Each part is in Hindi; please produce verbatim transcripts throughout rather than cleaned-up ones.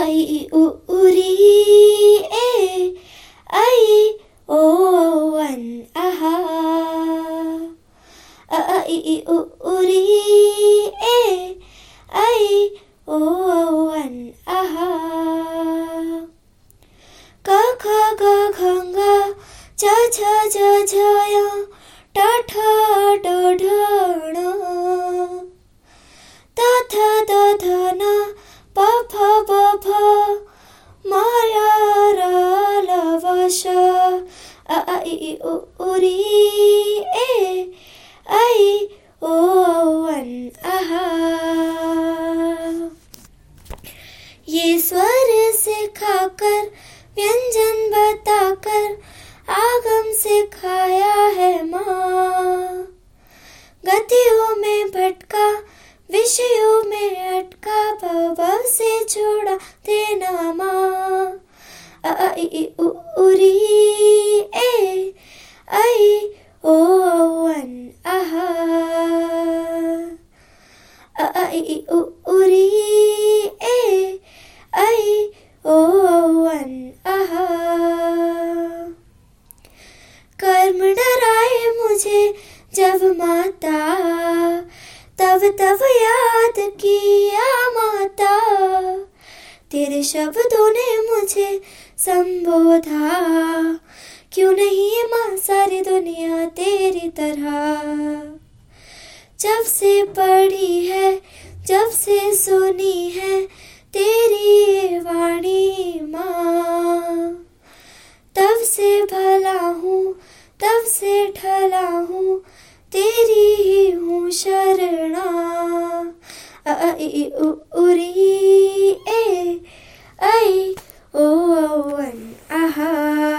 आई उ उरी ए आई ओ अन आहा आई उ उरी ए आई ओ अन आहा क ख ग घ ङ च छ ज झ य ट ठ ड ढ ण त थ द ध न प फ ब भ म र र ल व श आ आई उ उरी ए आई ओ अन आहा ये स्वर सिखाकर व्यंजन बताकर आगम सिखाया है माँ। गतियों में भटका विषयों में अटका भव से छोड़ा देना माँ। आई उ उरी ए आई ओ अन आहा आई उ उरी ए आई ओ अन आहा कर्म डराए मुझे जब माता तब तब याद किया माता। तेरे शब्दों ने मुझे संबोधा क्यों नहीं है माँ सारी दुनिया तेरी तरह। जब से पढ़ी है जब से सुनी है तेरी वाणी माँ तब से भला हूँ तब से ढला हूँ तेरी ही हूँ शरणा। आई उ उरी ए आई ओ अन आहा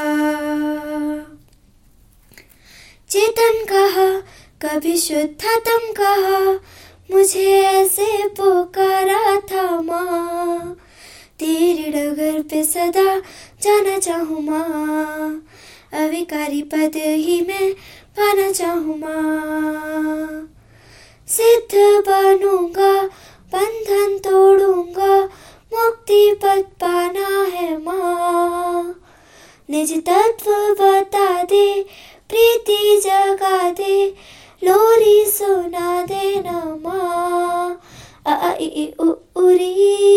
चेतन कहा कभी शुद्धात्म कहा मुझे ऐसे पुकारा था माँ। तेरी डगर पे सदा जाना चाहूँ माँ। अविकारी पद ही मैं पाना चाहूँ माँ। सिद्ध बनूंगा बंधन तोड़ूंगा मुक्ति पद पाना है माँ। निज तत्व बता दे प्रीति जगा दे लोरी सुना देना माँ। आई उ उरी